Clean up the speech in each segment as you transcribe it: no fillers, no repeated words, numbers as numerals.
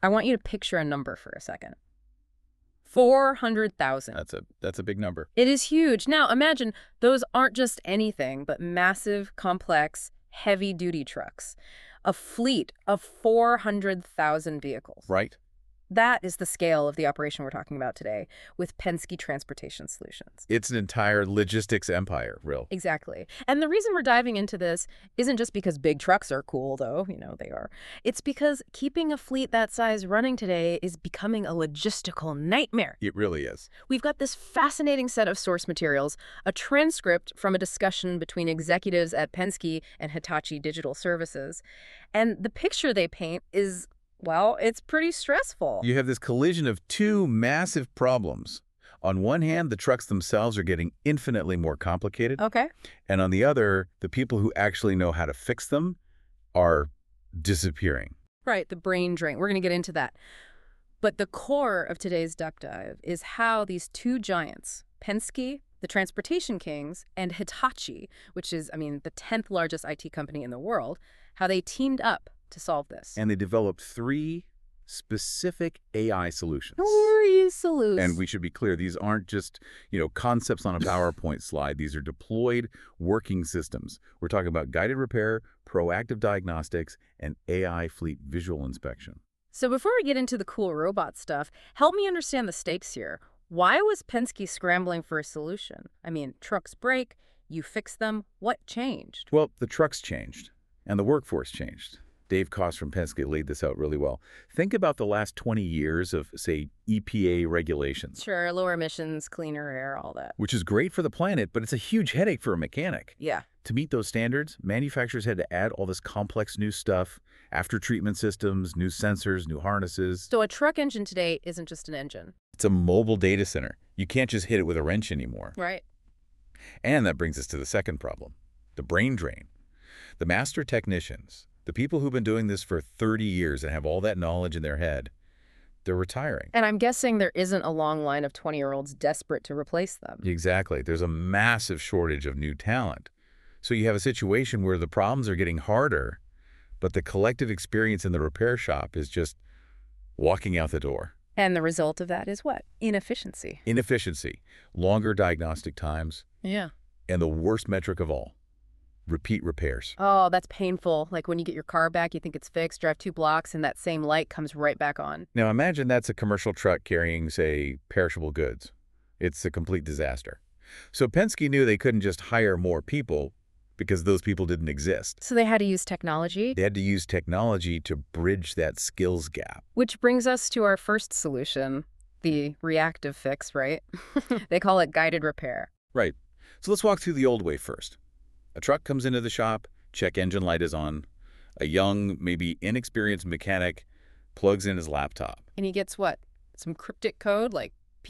I want you to picture a number for a second. 400,000. That's a big number. It is huge. Now, imagine those aren't just anything but massive, complex, heavy-duty trucks. A fleet of 400,000 vehicles. Right? That is the scale of the operation we're talking about today with Penske Transportation Solutions. It's an entire logistics empire, real. Exactly. And the reason we're diving into this isn't just because big trucks are cool, though, they are. It's because keeping a fleet that size running today is becoming a logistical nightmare. It really is. We've got this fascinating set of source materials, a transcript from a discussion between executives at Penske and Hitachi Digital Services. And the picture they paint is, well, it's pretty stressful. You have this collision of two massive problems. On one hand, the trucks themselves are getting infinitely more complicated. Okay. And on the other, the people who actually know how to fix them are disappearing. Right, the brain drain. We're going to get into that. But the core of today's Duck Dive is how these two giants, Penske, the transportation kings, and Hitachi, which is, the 10th largest IT company in the world, how they teamed up to solve this. And they developed 3 specific AI solutions. And we should be clear, these aren't just, concepts on a PowerPoint slide. These are deployed working systems. We're talking about guided repair, proactive diagnostics, and AI fleet visual inspection. So before we get into the cool robot stuff, help me understand the stakes here. Why was Penske scrambling for a solution? Trucks break, you fix them. What changed? Well, the trucks changed, and the workforce changed. Dave Koss from Penske laid this out really well. Think about the last 20 years of, say, EPA regulations. Sure, lower emissions, cleaner air, all that. Which is great for the planet, but it's a huge headache for a mechanic. Yeah. To meet those standards, manufacturers had to add all this complex new stuff, after-treatment systems, new sensors, new harnesses. So a truck engine today isn't just an engine. It's a mobile data center. You can't just hit it with a wrench anymore. Right. And that brings us to the second problem, the brain drain. The master technicians, the people who've been doing this for 30 years and have all that knowledge in their head, they're retiring. And I'm guessing there isn't a long line of 20-year-olds desperate to replace them. Exactly. There's a massive shortage of new talent. So you have a situation where the problems are getting harder, but the collective experience in the repair shop is just walking out the door. And the result of that is what? Inefficiency. Inefficiency, longer diagnostic times, Yeah. and the worst metric of all, repeat repairs. Oh, that's painful. Like when you get your car back, you think it's fixed, drive 2 blocks, and that same light comes right back on. Now imagine that's a commercial truck carrying, say, perishable goods. It's a complete disaster. So Penske knew they couldn't just hire more people because those people didn't exist. So they had to use technology. They had to use technology to bridge that skills gap. Which brings us to our first solution, the reactive fix, right? They call it guided repair. Right. So let's walk through the old way first. A truck comes into the shop, check engine light is on. A young, maybe inexperienced mechanic plugs in his laptop. And he gets what? Some cryptic code like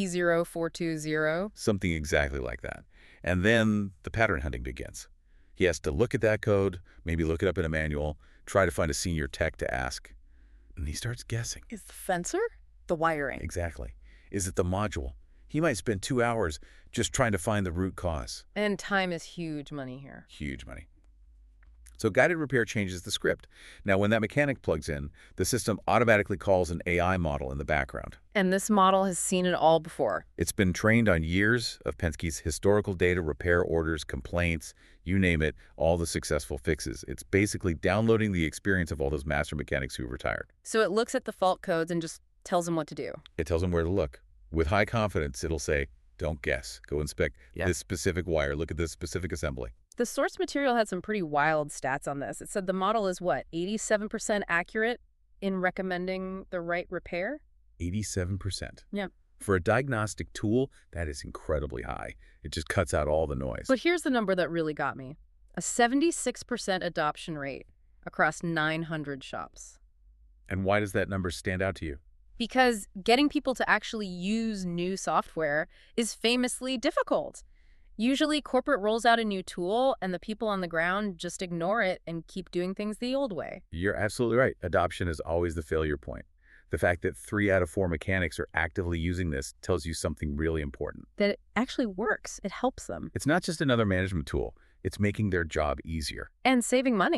P0420? Something exactly like that. And then the pattern hunting begins. He has to look at that code, maybe look it up in a manual, try to find a senior tech to ask. And he starts guessing. Is the sensor? The wiring. Exactly. Is it the module? He might spend 2 hours just trying to find the root cause. And time is huge money here. Huge money. So guided repair changes the script. Now, when that mechanic plugs in, the system automatically calls an AI model in the background. And this model has seen it all before. It's been trained on years of Penske's historical data, repair orders, complaints, you name it, all the successful fixes. It's basically downloading the experience of all those master mechanics who retired. So it looks at the fault codes and just tells them what to do. It tells them where to look. With high confidence, it'll say, don't guess. Go inspect this specific wire. Look at this specific assembly. The source material had some pretty wild stats on this. It said the model is what, 87% accurate in recommending the right repair? 87%. Yeah. For a diagnostic tool, that is incredibly high. It just cuts out all the noise. But here's the number that really got me. A 76% adoption rate across 900 shops. And why does that number stand out to you? Because getting people to actually use new software is famously difficult. Usually, corporate rolls out a new tool, and the people on the ground just ignore it and keep doing things the old way. You're absolutely right. Adoption is always the failure point. The fact that 3 out of 4 mechanics are actively using this tells you something really important. That it actually works. It helps them. It's not just another management tool. It's making their job easier. And saving money.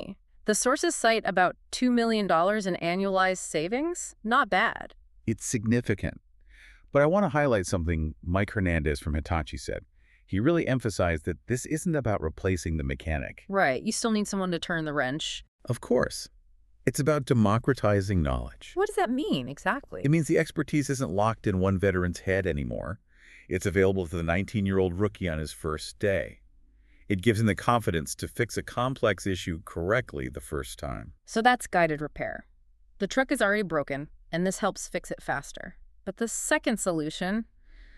The sources cite about $2 million in annualized savings. Not bad. It's significant. But I want to highlight something Mike Hernandez from Hitachi said. He really emphasized that this isn't about replacing the mechanic. Right. You still need someone to turn the wrench. Of course. It's about democratizing knowledge. What does that mean exactly? It means the expertise isn't locked in one veteran's head anymore. It's available to the 19-year-old rookie on his first day. It gives him the confidence to fix a complex issue correctly the first time. So that's guided repair. The truck is already broken, and this helps fix it faster. But the second solution,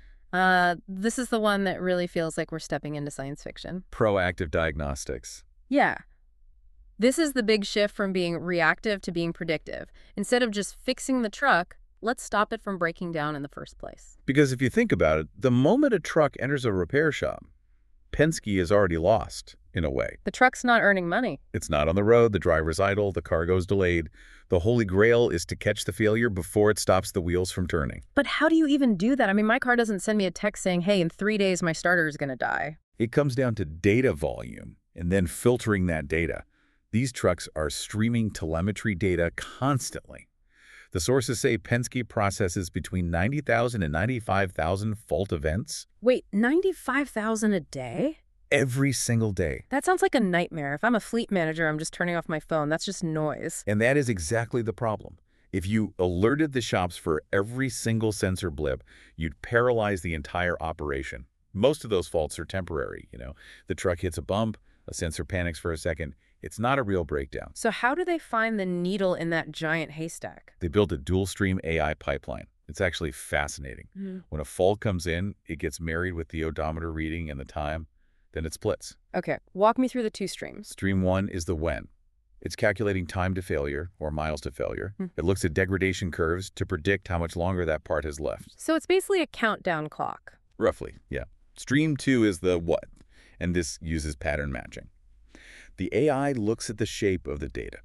this is the one that really feels like we're stepping into science fiction. Proactive diagnostics. Yeah. This is the big shift from being reactive to being predictive. Instead of just fixing the truck, let's stop it from breaking down in the first place. Because if you think about it, the moment a truck enters a repair shop, Penske is already lost, in a way. The truck's not earning money. It's not on the road, the driver's idle, the cargo's delayed. The holy grail is to catch the failure before it stops the wheels from turning. But how do you even do that? I mean, my car doesn't send me a text saying, hey, in 3 days my starter is going to die. It comes down to data volume and then filtering that data. These trucks are streaming telemetry data constantly. The sources say Penske processes between 90,000 and 95,000 fault events. Wait, 95,000 a day? Every single day. That sounds like a nightmare. If I'm a fleet manager, I'm just turning off my phone. That's just noise. And that is exactly the problem. If you alerted the shops for every single sensor blip, you'd paralyze the entire operation. Most of those faults are temporary, The truck hits a bump, a sensor panics for a second. It's not a real breakdown. So how do they find the needle in that giant haystack? They built a dual-stream AI pipeline. It's actually fascinating. When a fault comes in, it gets married with the odometer reading and the time. Then it splits. Okay, walk me through the two streams. Stream 1 is the when. It's calculating time to failure, or miles to failure. It looks at degradation curves to predict how much longer that part has left. So it's basically a countdown clock. Roughly, yeah. Stream 2 is the what, and this uses pattern matching. The AI looks at the shape of the data.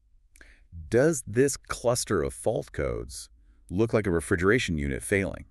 Does this cluster of fault codes look like a refrigeration unit failing?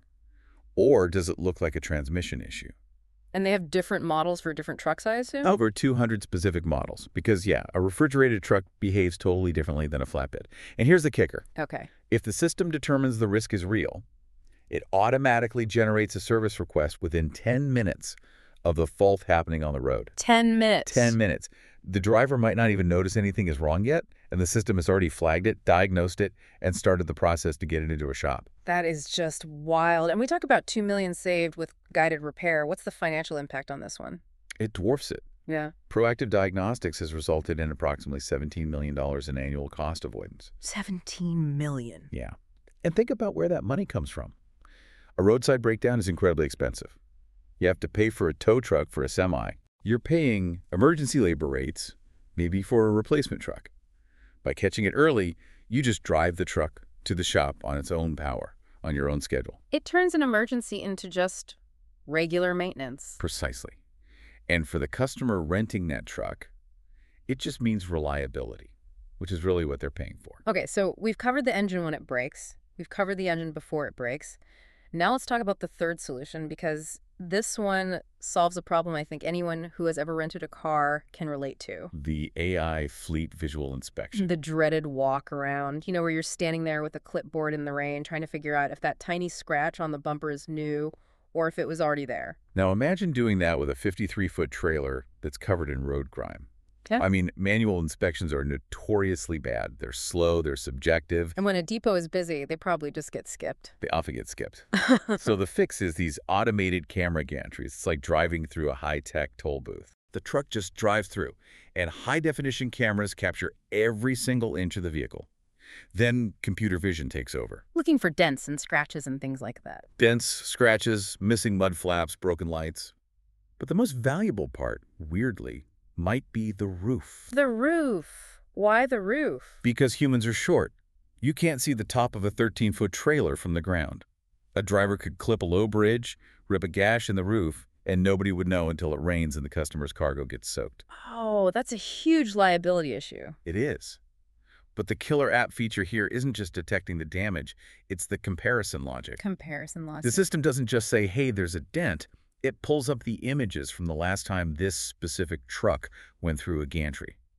Or does it look like a transmission issue? And they have different models for different trucks, I assume? Over 200 specific models. Because, yeah, a refrigerated truck behaves totally differently than a flatbed. And here's the kicker. Okay. If the system determines the risk is real, it automatically generates a service request within 10 minutes of the fault happening on the road. 10 minutes. 10 minutes. The driver might not even notice anything is wrong yet, and the system has already flagged it, diagnosed it, and started the process to get it into a shop. That is just wild. And we talk about $2 million saved with guided repair. What's the financial impact on this one? It dwarfs it. Yeah. Proactive diagnostics has resulted in approximately $17 million in annual cost avoidance. 17 million. Yeah. And think about where that money comes from. A roadside breakdown is incredibly expensive. You have to pay for a tow truck for a semi. You're paying emergency labor rates, maybe for a replacement truck. By catching it early, you just drive the truck to the shop on its own power, on your own schedule. It turns an emergency into just regular maintenance. Precisely. And for the customer renting that truck, it just means reliability, which is really what they're paying for. Okay, so we've covered the engine when it breaks. We've covered the engine before it breaks. Now let's talk about the third solution, because this one solves a problem I think anyone who has ever rented a car can relate to. The AI fleet visual inspection. The dreaded walk around, where you're standing there with a clipboard in the rain trying to figure out if that tiny scratch on the bumper is new or if it was already there. Now imagine doing that with a 53-foot trailer that's covered in road grime. Yeah. I mean, manual inspections are notoriously bad. They're slow, they're subjective. And when a depot is busy, they probably just get skipped. They often get skipped. So the fix is these automated camera gantries. It's like driving through a high-tech toll booth. The truck just drives through, and high-definition cameras capture every single inch of the vehicle. Then computer vision takes over. Looking for dents and scratches and things like that. Dents, scratches, missing mud flaps, broken lights. But the most valuable part, weirdly, might be the roof. The roof. Why the roof? Because humans are short. You can't see the top of a 13-foot trailer from the ground. A driver could clip a low bridge, rip a gash in the roof, and nobody would know until it rains and the customer's cargo gets soaked. Oh, that's a huge liability issue. It is. But the killer app feature here isn't just detecting the damage, it's the comparison logic. Comparison logic. The system doesn't just say, hey, there's a dent. It pulls up the images from the last time this specific truck went through a gantry.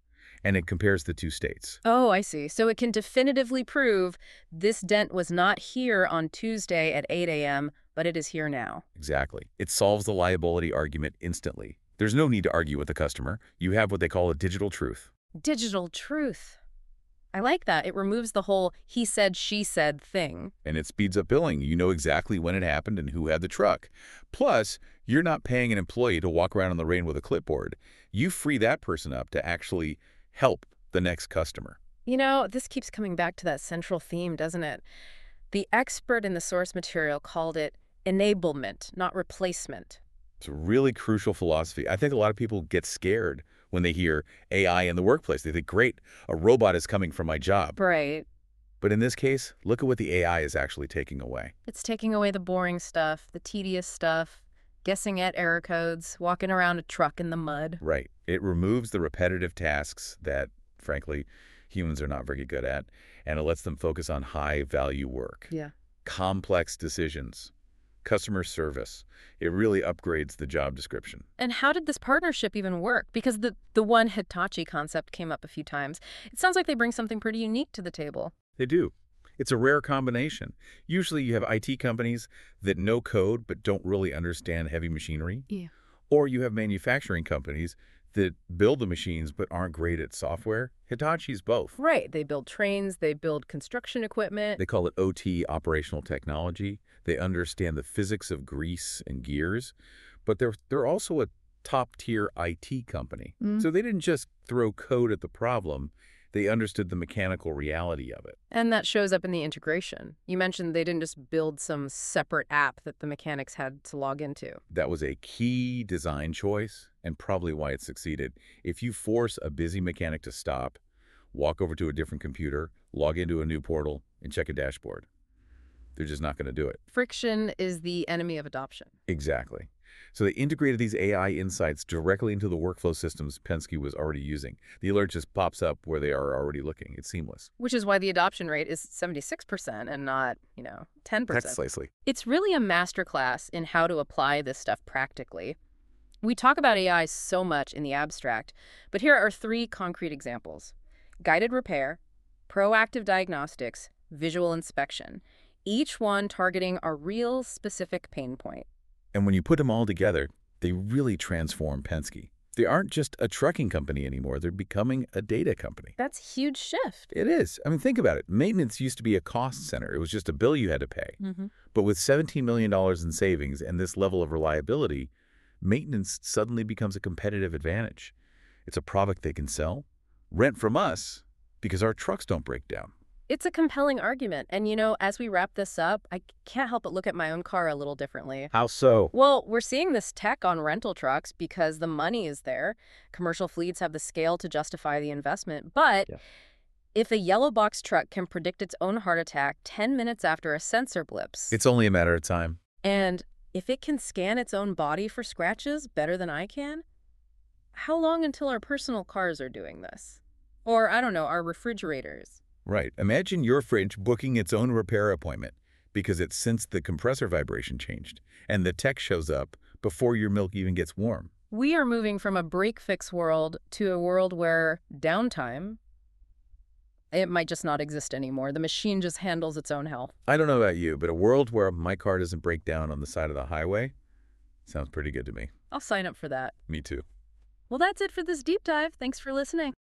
and it compares the two states. Oh, I see. So it can definitively prove this dent was not here on Tuesday at 8 a.m., but it is here now. Exactly. It solves the liability argument instantly. There's no need to argue with the customer. You have what they call a digital truth. Digital truth. I like that. It removes the whole he said, she said thing. And it speeds up billing. You know exactly when it happened and who had the truck. Plus, you're not paying an employee to walk around in the rain with a clipboard. You free that person up to actually help the next customer. You know, this keeps coming back to that central theme, doesn't it? The expert in the source material called it enablement, not replacement. It's a really crucial philosophy. I think a lot of people get scared when they hear AI in the workplace. They think, great, a robot is coming from my job. Right. But in this case, look at what the AI is actually taking away. It's taking away the boring stuff, the tedious stuff, guessing at error codes, walking around a truck in the mud. Right. It removes the repetitive tasks that, frankly, humans are not very good at, and it lets them focus on high-value work. Yeah. Complex decisions, customer service. It really upgrades the job description. And how did this partnership even work? Because the one Hitachi concept came up a few times. It sounds like they bring something pretty unique to the table. They do. It's a rare combination. Usually you have IT companies that know code but don't really understand heavy machinery. Yeah. Or you have manufacturing companies that build the machines but aren't great at software. Hitachi's both. Right. They build trains, they build construction equipment. They call it OT, operational technology. They understand the physics of grease and gears, but they're also a top-tier IT company. So they didn't just throw code at the problem. They understood the mechanical reality of it. And that shows up in the integration. You mentioned they didn't just build some separate app that the mechanics had to log into. That was a key design choice and probably why it succeeded. If you force a busy mechanic to stop, walk over to a different computer, log into a new portal, and check a dashboard, they're just not going to do it. Friction is the enemy of adoption. Exactly. So they integrated these AI insights directly into the workflow systems Penske was already using. The alert just pops up where they are already looking. It's seamless. Which is why the adoption rate is 76% and not, 10%. Precisely. It's really a masterclass in how to apply this stuff practically. We talk about AI so much in the abstract, but here are 3 concrete examples. Guided repair, proactive diagnostics, visual inspection, each one targeting a real specific pain point. And when you put them all together, they really transform Penske. They aren't just a trucking company anymore. They're becoming a data company. That's a huge shift. It is. I mean, think about it. Maintenance used to be a cost center. It was just a bill you had to pay. But with $17 million in savings and this level of reliability, maintenance suddenly becomes a competitive advantage. It's a product they can sell, rent from us, because our trucks don't break down. It's a compelling argument. And, as we wrap this up, I can't help but look at my own car a little differently. How so? Well, we're seeing this tech on rental trucks because the money is there. Commercial fleets have the scale to justify the investment. But if a yellow box truck can predict its own heart attack 10 minutes after a sensor blips, It's only a matter of time. and if it can scan its own body for scratches better than I can, how long until our personal cars are doing this? Or, I don't know, our refrigerators. Right. Imagine your fridge booking its own repair appointment because it sensed the compressor vibration changed, and the tech shows up before your milk even gets warm. We are moving from a break-fix world to a world where downtime, it might just not exist anymore. The machine just handles its own health. I don't know about you, but a world where my car doesn't break down on the side of the highway sounds pretty good to me. I'll sign up for that. Me too. Well, that's it for this deep dive. Thanks for listening.